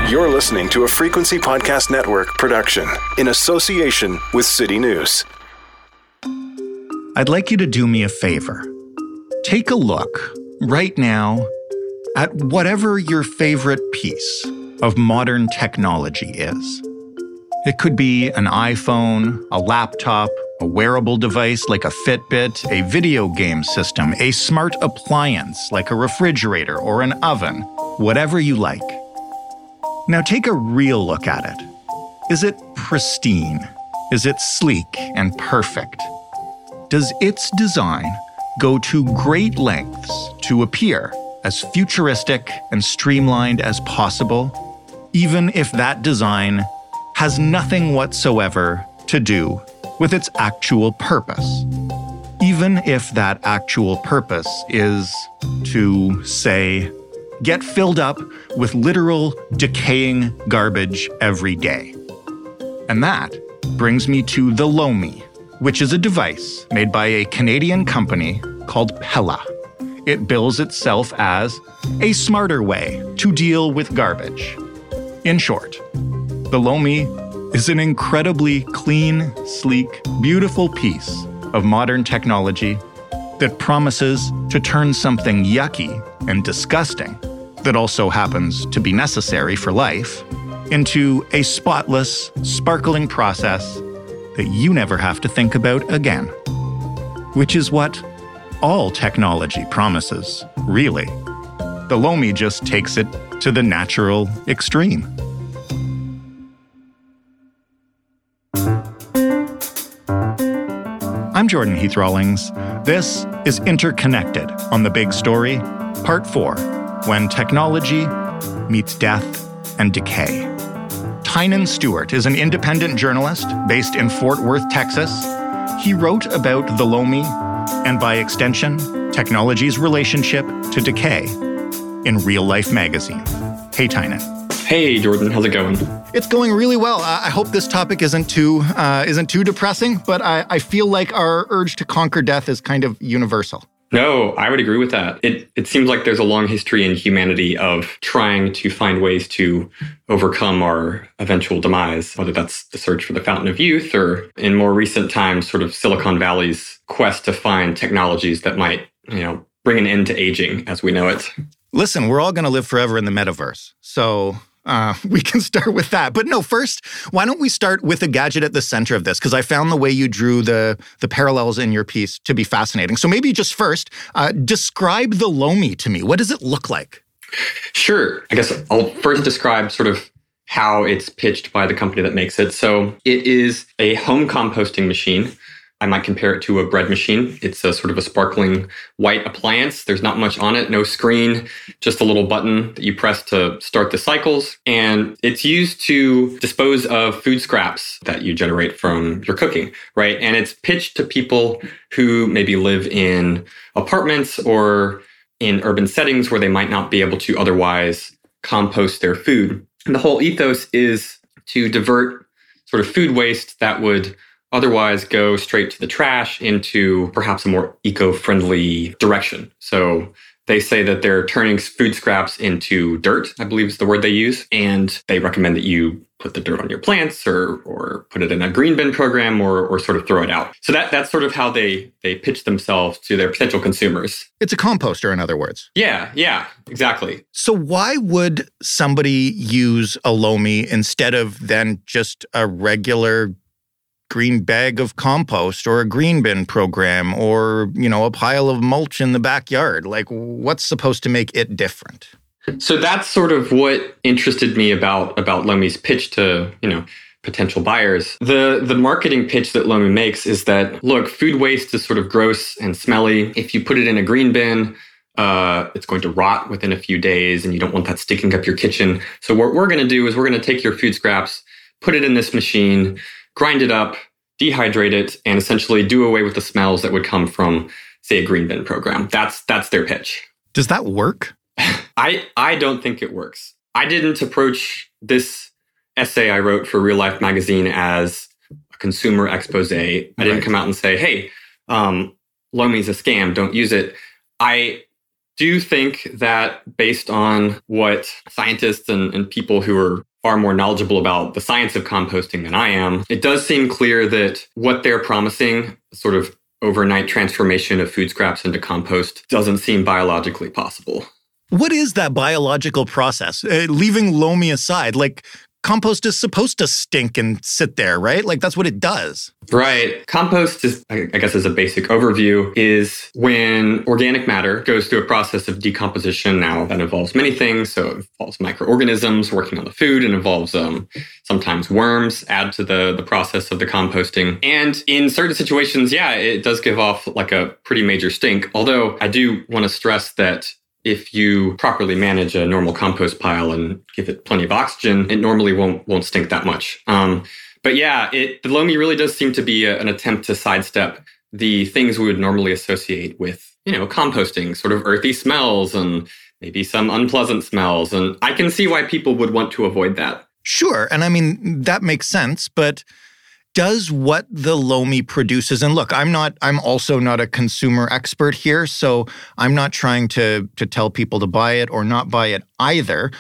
You're listening to a Frequency Podcast Network production in association with City News. I'd like you to do me a favor. Take a look right now at whatever your favorite piece of modern technology is. It could be an iPhone, a laptop, a wearable device like a Fitbit, a video game system, a smart appliance like a refrigerator or an oven, whatever you like. Now take a real look at it. Is it pristine? Is it sleek and perfect? Does its design go to great lengths to appear as futuristic and streamlined as possible, even if that design has nothing whatsoever to do with its actual purpose? Even if that actual purpose is to, say, get filled up with literal decaying garbage every day. And that brings me to the Lomi, which is a device made by a Canadian company called Pella. It bills itself as a smarter way to deal with garbage. In short, the Lomi is an incredibly clean, sleek, beautiful piece of modern technology that promises to turn something yucky and disgusting, that also happens to be necessary for life, into a spotless, sparkling process that you never have to think about again. Which is what all technology promises, really. The Lomi just takes it to the natural extreme. I'm Jordan Heath Rawlings. This is Interconnected on The Big Story, Part 4, When Technology Meets Death and Decay. Tynan Stewart is an independent journalist based in Fort Worth, Texas. He wrote about the Lomi, and by extension, technology's relationship to decay, in Real Life magazine. Hey, Tynan. Hey, Jordan. How's it going? It's going really well. I hope this topic isn't too depressing, but I feel like our urge to conquer death is kind of universal. No, I would agree with that. It seems like there's a long history in humanity of trying to find ways to overcome our eventual demise, whether that's the search for the fountain of youth or in more recent times, sort of Silicon Valley's quest to find technologies that might, bring an end to aging as we know it. Listen, we're all going to live forever in the metaverse. So we can start with that. But no, first, why don't we start with a gadget at the center of this? Because I found the way you drew the parallels in your piece to be fascinating. So maybe just first, describe the Lomi to me. What does it look like? Sure. I guess I'll first describe sort of how it's pitched by the company that makes it. So it is a home composting machine. I might compare it to a bread machine. It's a sort of a sparkling white appliance. There's not much on it, no screen, just a little button that you press to start the cycles. And it's used to dispose of food scraps that you generate from your cooking, right? And it's pitched to people who maybe live in apartments or in urban settings where they might not be able to otherwise compost their food. And the whole ethos is to divert sort of food waste that would otherwise go straight to the trash into perhaps a more eco-friendly direction. So they say that they're turning food scraps into dirt, I believe is the word they use. And they recommend that you put the dirt on your plants or put it in a green bin program or sort of throw it out. So that's sort of how they pitch themselves to their potential consumers. It's a composter, in other words. Yeah, exactly. So why would somebody use a Lomi instead of then just a regular green bag of compost or a green bin program or, a pile of mulch in the backyard? Like, what's supposed to make it different? So that's sort of what interested me about Lomi's pitch to, potential buyers. The marketing pitch that Lomi makes is that, look, food waste is sort of gross and smelly. If you put it in a green bin, it's going to rot within a few days and you don't want that sticking up your kitchen. So what we're going to do is we're going to take your food scraps, put it in this machine, grind it up, dehydrate it, and essentially do away with the smells that would come from, say, a green bin program. That's their pitch. Does that work? I don't think it works. I didn't approach this essay I wrote for Real Life magazine as a consumer expose. I didn't come out and say, hey, Lomi's a scam, don't use it. I do think that based on what scientists and people who are far more knowledgeable about the science of composting than I am, it does seem clear that what they're promising, sort of overnight transformation of food scraps into compost, doesn't seem biologically possible. What is that biological process? Leaving loamy aside, like compost is supposed to stink and sit there, right? Like that's what it does. Right. Compost is, I guess as a basic overview, is when organic matter goes through a process of decomposition. Now that involves many things. So it involves microorganisms working on the food, and involves sometimes worms add to the process of the composting. And in certain situations, yeah, it does give off like a pretty major stink. Although I do want to stress that if you properly manage a normal compost pile and give it plenty of oxygen, it normally won't stink that much. But yeah, the loamy really does seem to be an attempt to sidestep the things we would normally associate with, composting, sort of earthy smells and maybe some unpleasant smells. And I can see why people would want to avoid that. Sure. And I mean, that makes sense, but does what the loamy produces, and look, I'm also not a consumer expert here, so I'm not trying to tell people to buy it or not buy it either.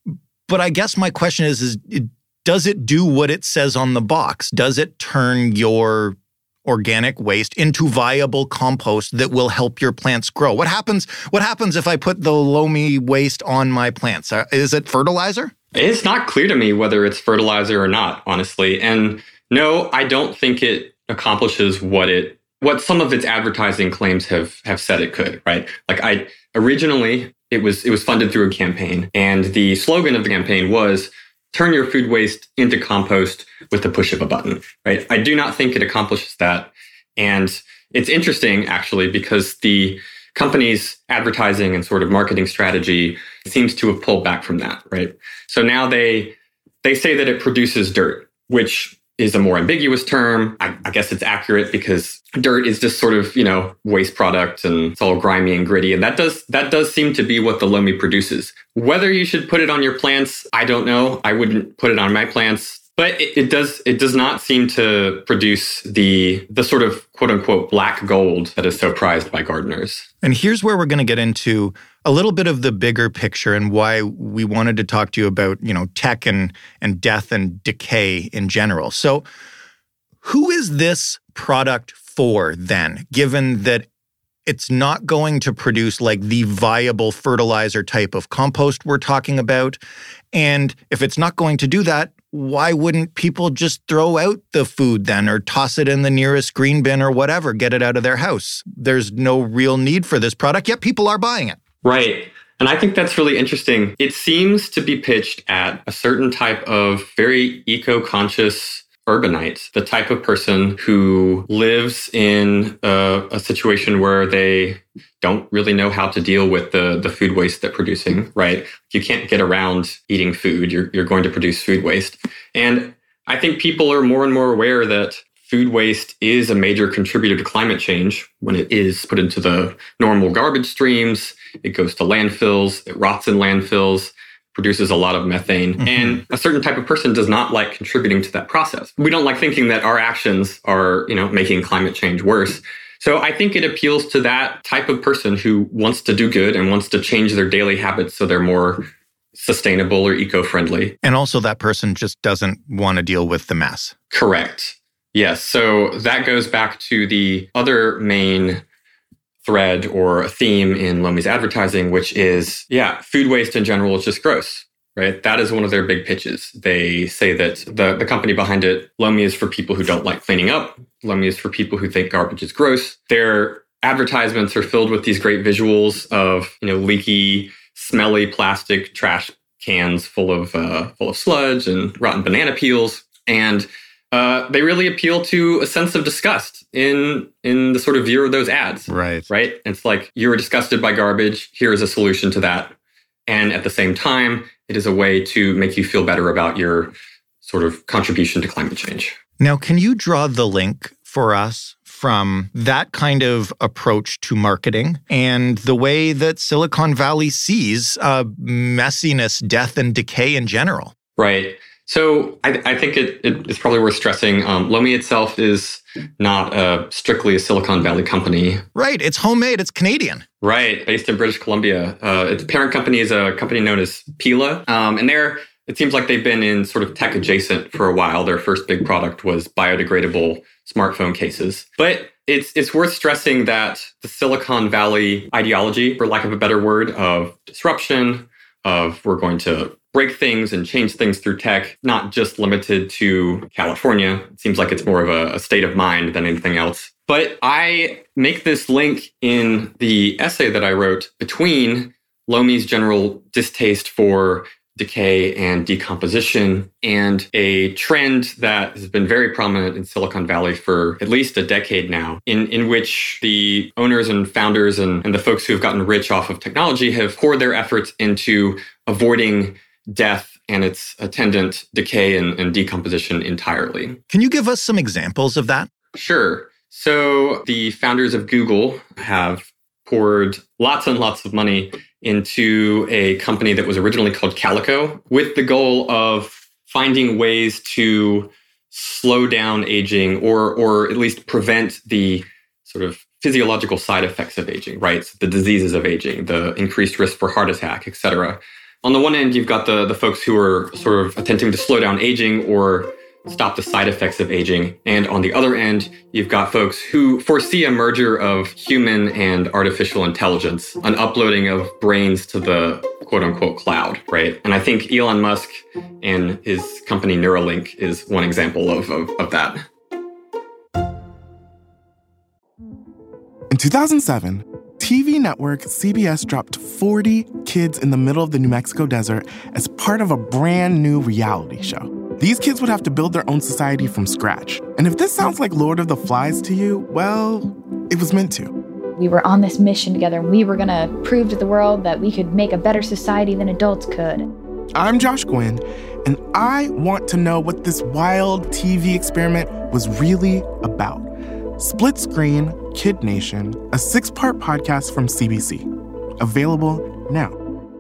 But I guess my question is does it do what it says on the box? Does it turn your organic waste into viable compost that will help your plants grow? What happens if I put the loamy waste on my plants? Is it fertilizer? It's not clear to me whether it's fertilizer or not, honestly. And no, I don't think it accomplishes what some of its advertising claims have said it could, right? Like originally it was funded through a campaign, and the slogan of the campaign was turn your food waste into compost with the push of a button, right? I do not think it accomplishes that. And it's interesting actually because the company's advertising and sort of marketing strategy seems to have pulled back from that, right? So now they say that it produces dirt, which is a more ambiguous term. I guess it's accurate because dirt is just sort of, waste product and it's all grimy and gritty. And that does seem to be what the loamy produces. Whether you should put it on your plants, I don't know. I wouldn't put it on my plants. But it does not seem to produce the sort of quote unquote black gold that is so prized by gardeners. And here's where we're going to get into a little bit of the bigger picture and why we wanted to talk to you about, tech and death and decay in general. So who is this product for then, given that it's not going to produce like the viable fertilizer type of compost we're talking about? And if it's not going to do that, why wouldn't people just throw out the food then or toss it in the nearest green bin or whatever, get it out of their house? There's no real need for this product, yet people are buying it. Right. And I think that's really interesting. It seems to be pitched at a certain type of very eco-conscious urbanite, the type of person who lives in a situation where they don't really know how to deal with the food waste they're producing, right? You can't get around eating food. You're going to produce food waste. And I think people are more and more aware that food waste is a major contributor to climate change when it is put into the normal garbage streams. It goes to landfills, it rots in landfills, produces a lot of methane. Mm-hmm. And a certain type of person does not like contributing to that process. We don't like thinking that our actions are, making climate change worse. So I think it appeals to that type of person who wants to do good and wants to change their daily habits so they're more sustainable or eco-friendly. And also that person just doesn't want to deal with the mess. Correct. Yes. So that goes back to the other main thread or theme in Loamy's advertising, which is, food waste in general is just gross, right? That is one of their big pitches. They say that the company behind it, Loamy, is for people who don't like cleaning up. Loamy is for people who think garbage is gross. Their advertisements are filled with these great visuals of, leaky, smelly plastic trash cans full of sludge and rotten banana peels. And they really appeal to a sense of disgust in the sort of view of those ads. Right. It's like, you were disgusted by garbage. Here is a solution to that. And at the same time, it is a way to make you feel better about your sort of contribution to climate change. Now, can you draw the link for us from that kind of approach to marketing and the way that Silicon Valley sees messiness, death, and decay in general? Right. So I think it's probably worth stressing. Lomi itself is not strictly a Silicon Valley company. Right. It's homemade. It's Canadian. Right. Based in British Columbia. Its parent company is a company known as Pila. And it seems like they've been in sort of tech adjacent for a while. Their first big product was biodegradable smartphone cases. But it's worth stressing that the Silicon Valley ideology, for lack of a better word, of disruption, of we're going to break things and change things through tech, not just limited to California. It seems like it's more of a state of mind than anything else. But I make this link in the essay that I wrote between Lomi's general distaste for decay and decomposition and a trend that has been very prominent in Silicon Valley for at least a decade now, in which the owners and founders and the folks who have gotten rich off of technology have poured their efforts into avoiding death and its attendant decay and decomposition entirely. Can you give us some examples of that? Sure. So the founders of Google have poured lots and lots of money into a company that was originally called Calico with the goal of finding ways to slow down aging or at least prevent the sort of physiological side effects of aging, right? So the diseases of aging, the increased risk for heart attack, et cetera. On the one end, you've got the folks who are sort of attempting to slow down aging or stop the side effects of aging. And on the other end, you've got folks who foresee a merger of human and artificial intelligence, an uploading of brains to the quote unquote cloud, right? And I think Elon Musk and his company Neuralink is one example of that. In 2007, TV network CBS dropped 40 kids in the middle of the New Mexico desert as part of a brand new reality show. These kids would have to build their own society from scratch. And if this sounds like Lord of the Flies to you, well, it was meant to. We were on this mission together, and we were going to prove to the world that we could make a better society than adults could. I'm Josh Gwynn, and I want to know what this wild TV experiment was really about. Split Screen, Kid Nation, a 6-part podcast from CBC. Available now.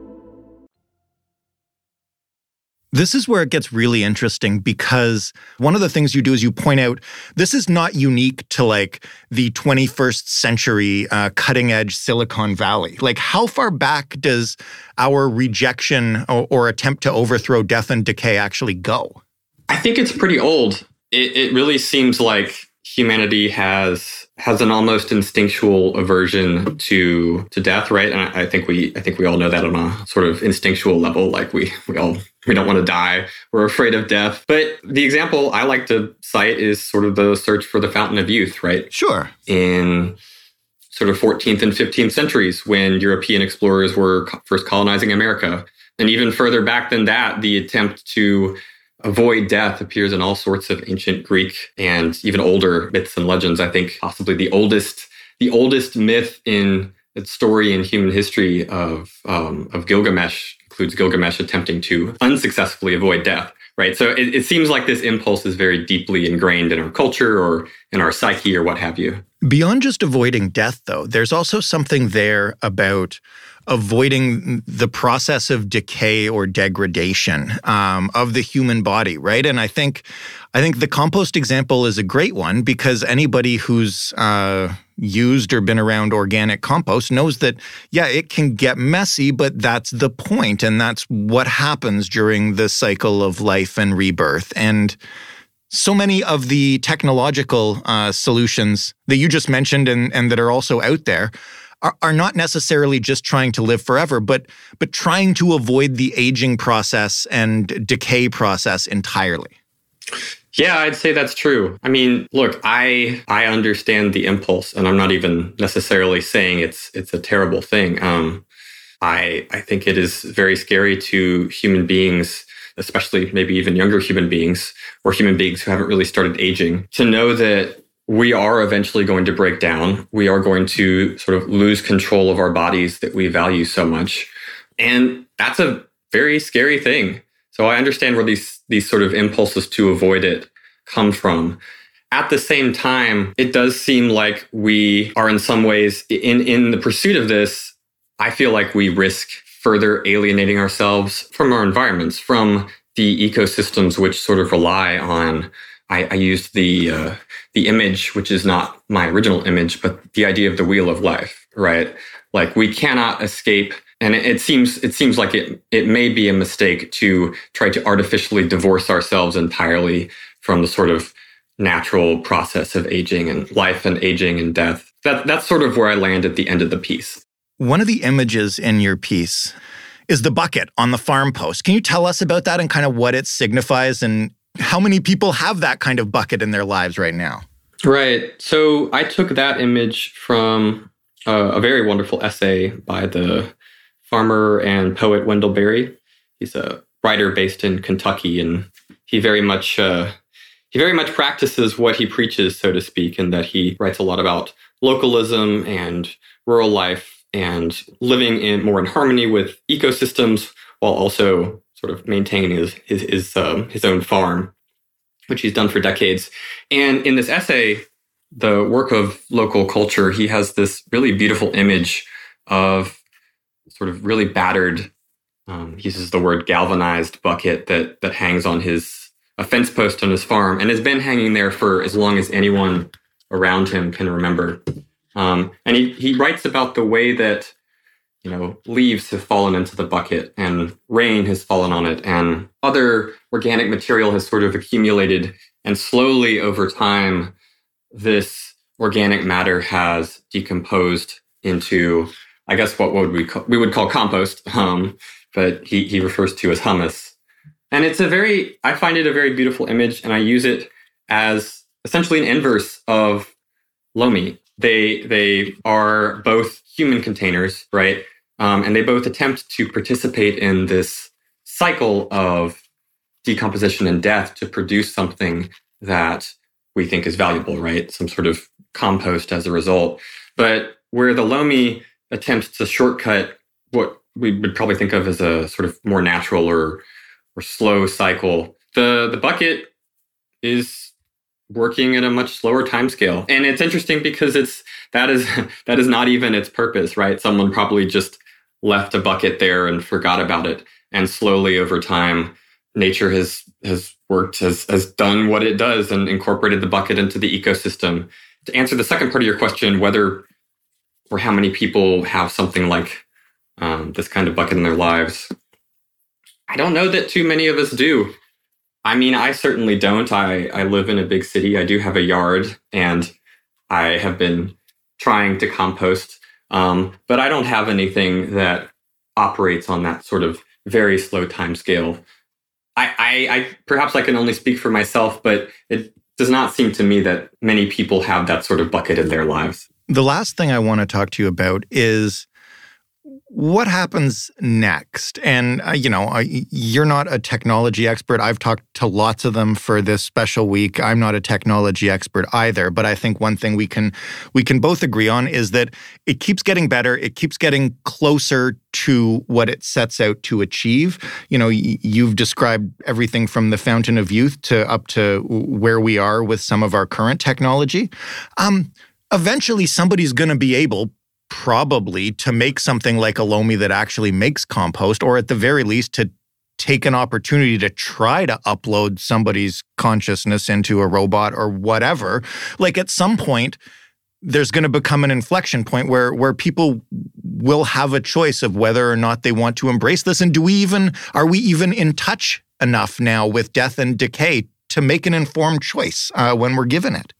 This is where it gets really interesting because one of the things you do is you point out this is not unique to like the 21st century cutting edge Silicon Valley. Like how far back does our rejection or attempt to overthrow death and decay actually go? I think it's pretty old. It really seems like humanity has an almost instinctual aversion to death, right? And I think we all know that on a sort of instinctual level. Like we don't want to die. We're afraid of death. But the example I like to cite is sort of the search for the fountain of youth, right? Sure. In sort of 14th and 15th centuries when European explorers were first colonizing America. And even further back than that, the attempt to avoid death appears in all sorts of ancient Greek and even older myths and legends. I think possibly the oldest myth in its story in human history of Gilgamesh includes Gilgamesh attempting to unsuccessfully avoid death, right? So it seems like this impulse is very deeply ingrained in our culture or in our psyche or what have you. Beyond just avoiding death, though, there's also something there about avoiding the process of decay or degradation of the human body, right? And I think the compost example is a great one because anybody who's used or been around organic compost knows that, yeah, it can get messy, but that's the point, and that's what happens during the cycle of life and rebirth. And so many of the technological solutions that you just mentioned and that are also out there are not necessarily just trying to live forever, but trying to avoid the aging process and decay process entirely. Yeah, I'd say that's true. I mean, look, I understand the impulse, and I'm not even necessarily saying it's a terrible thing. I think it is very scary to human beings, especially maybe even younger human beings or human beings who haven't really started aging, to know that we are eventually going to break down. We are going to sort of lose control of our bodies that we value so much. And that's a very scary thing. So I understand where these sort of impulses to avoid it come from. At the same time, it does seem like we are in some ways, in the pursuit of this, I feel like we risk further alienating ourselves from our environments, from the ecosystems which sort of rely on, I used the image, which is not my original image, but the idea of the wheel of life, right? Like we cannot escape. And it seems like it may be a mistake to try to artificially divorce ourselves entirely from the sort of natural process of aging and life and aging and death. That's sort of where I land at the end of the piece. One of the images in your piece is the bucket on the farm post. Can you tell us about that and kind of what it signifies and how many people have that kind of bucket in their lives right now? Right. So I took that image from a very wonderful essay by the farmer and poet Wendell Berry. He's a writer based in Kentucky, and he very much practices what he preaches, so to speak, in that he writes a lot about localism and rural life and living more in harmony with ecosystems while also sort of maintaining his own farm, which he's done for decades. And in this essay, The Work of Local Culture, he has this really beautiful image of sort of really battered, he uses the word galvanized bucket that hangs on a fence post on his farm and has been hanging there for as long as anyone around him can remember. And he writes about the way that, leaves have fallen into the bucket and rain has fallen on it and other organic material has sort of accumulated, and slowly over time, this organic matter has decomposed into, I guess, what we would call compost, but he refers to as humus. And I find it a very beautiful image, and I use it as essentially an inverse of Lomi. They are both human containers, right? And they both attempt to participate in this cycle of decomposition and death to produce something that we think is valuable, right? Some sort of compost as a result. But where the Lomi attempts to shortcut what we would probably think of as a sort of more natural or slow cycle, the bucket is working at a much slower timescale. And it's interesting because that is not even its purpose, right? Someone probably just left a bucket there and forgot about it. And slowly over time, nature has done what it does and incorporated the bucket into the ecosystem. To answer the second part of your question, whether or how many people have something like this kind of bucket in their lives, I don't know that too many of us do. I mean, I certainly don't. I live in a big city. I do have a yard, and I have been trying to compost, but I don't have anything that operates on that sort of very slow time scale. I perhaps I can only speak for myself, but it does not seem to me that many people have that sort of bucket in their lives. The last thing I want to talk to you about is what happens next? And, you're not a technology expert. I've talked to lots of them for this special week. I'm not a technology expert either. But I think one thing we can both agree on is that it keeps getting better. It keeps getting closer to what it sets out to achieve. You've described everything from the fountain of youth to up to where we are with some of our current technology. Eventually, somebody's going to be able probably to make something like a Lomi that actually makes compost, or at the very least to take an opportunity to try to upload somebody's consciousness into a robot or whatever. Like at some point, there's going to become an inflection point where people will have a choice of whether or not they want to embrace this. And are we even in touch enough now with death and decay to make an informed choice when we're given it?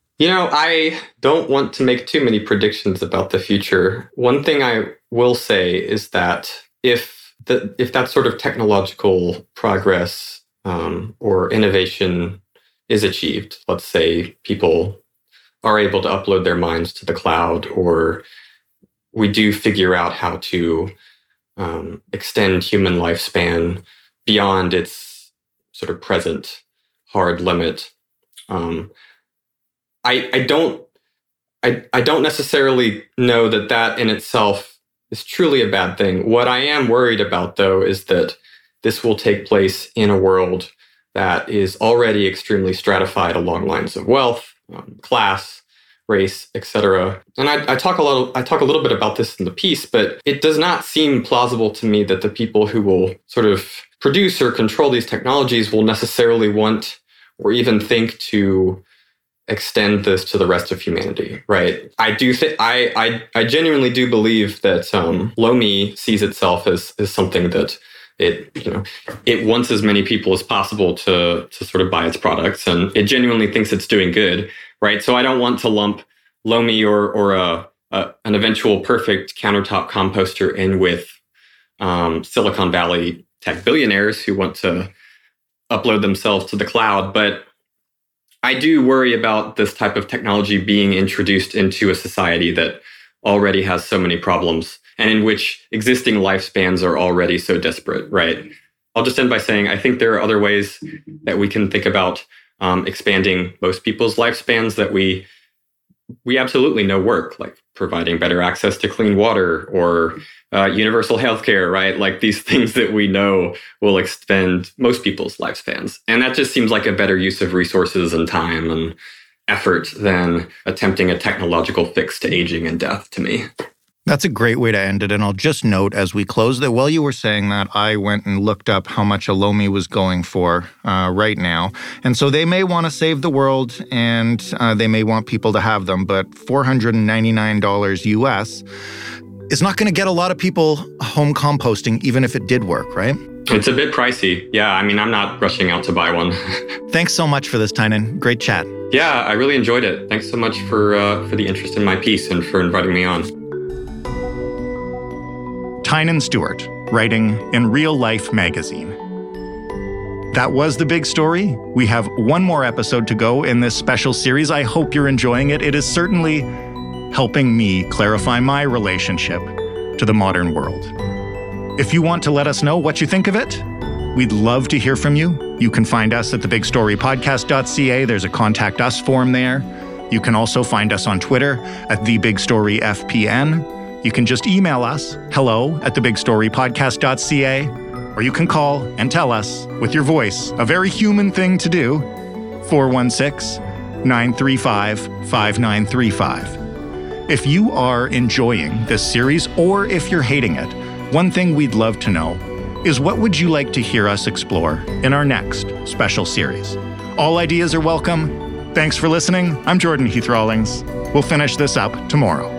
I don't want to make too many predictions about the future. One thing I will say is that if that sort of technological progress or innovation is achieved, let's say people are able to upload their minds to the cloud, or we do figure out how to extend human lifespan beyond its sort of present hard limit, I don't necessarily know that in itself is truly a bad thing. What I am worried about, though, is that this will take place in a world that is already extremely stratified along lines of wealth, class, race, etc. And I talk a little bit about this in the piece, but it does not seem plausible to me that the people who will sort of produce or control these technologies will necessarily want or even think to extend this to the rest of humanity, right? I genuinely do believe that Lomi sees itself as something that it wants as many people as possible to sort of buy its products, and it genuinely thinks it's doing good, right? So I don't want to lump Lomi or an eventual perfect countertop composter in with Silicon Valley tech billionaires who want to upload themselves to the cloud. But I do worry about this type of technology being introduced into a society that already has so many problems and in which existing lifespans are already so disparate, right? I'll just end by saying I think there are other ways that we can think about expanding most people's lifespans that we absolutely know work, like providing better access to clean water or universal healthcare, right? Like these things that we know will extend most people's lifespans. And that just seems like a better use of resources and time and effort than attempting a technological fix to aging and death to me. That's a great way to end it. And I'll just note as we close that while you were saying that, I went and looked up how much a Lomi was going for right now. And so they may want to save the world and they may want people to have them, but $499 US is not going to get a lot of people home composting, even if it did work, right? It's a bit pricey. Yeah, I mean, I'm not rushing out to buy one. Thanks so much for this, Tynan. Great chat. Yeah, I really enjoyed it. Thanks so much for the interest in my piece and for inviting me on. Tynan Stewart, writing in Real Life magazine. That was The Big Story. We have one more episode to go in this special series. I hope you're enjoying it. It is certainly helping me clarify my relationship to the modern world. If you want to let us know what you think of it, we'd love to hear from you. You can find us at thebigstorypodcast.ca. There's a contact us form there. You can also find us on Twitter at thebigstoryfpn. You can just email us, hello@thebigstorypodcast.ca, or you can call and tell us with your voice, a very human thing to do, 416-935-5935. If you are enjoying this series or if you're hating it, one thing we'd love to know is what would you like to hear us explore in our next special series? All ideas are welcome. Thanks for listening. I'm Jordan Heath Rawlings. We'll finish this up tomorrow.